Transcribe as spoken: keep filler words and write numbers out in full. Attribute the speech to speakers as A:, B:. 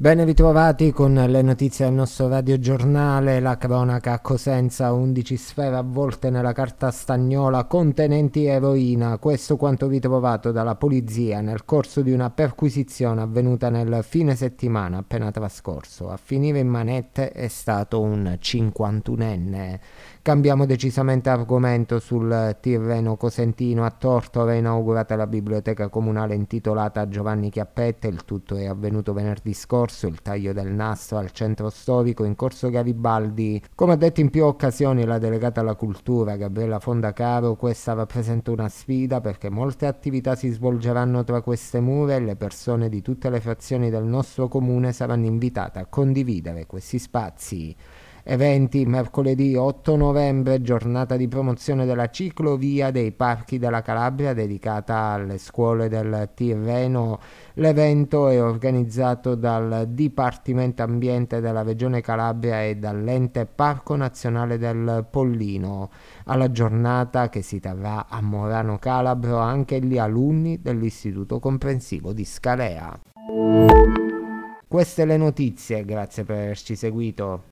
A: Ben ritrovati con le notizie del nostro radiogiornale. La cronaca a Cosenza: undici sfere avvolte nella carta stagnola contenenti eroina. Questo quanto ritrovato dalla polizia nel corso di una perquisizione avvenuta nel fine settimana appena trascorso. A finire in manette è stato un cinquantunenne. Cambiamo decisamente argomento. Sul Tirreno cosentino a Tortora è inaugurata la biblioteca comunale intitolata a Giovanni Chiappette. Il tutto è avvenuto venerdì scorso. Il taglio del nastro al centro storico in corso Garibaldi. Come ha detto in più occasioni la delegata alla cultura Gabriella Fondacaro, questa rappresenta una sfida perché molte attività si svolgeranno tra queste mura e le persone di tutte le frazioni del nostro comune saranno invitate a condividere questi spazi. Eventi: mercoledì otto novembre, giornata di promozione della ciclovia dei parchi della Calabria dedicata alle scuole del Tirreno. L'evento è organizzato dal Dipartimento Ambiente della Regione Calabria e dall'ente Parco Nazionale del Pollino. Alla giornata, che si terrà a Morano Calabro, anche gli alunni dell'Istituto Comprensivo di Scalea. Queste le notizie, grazie per averci seguito.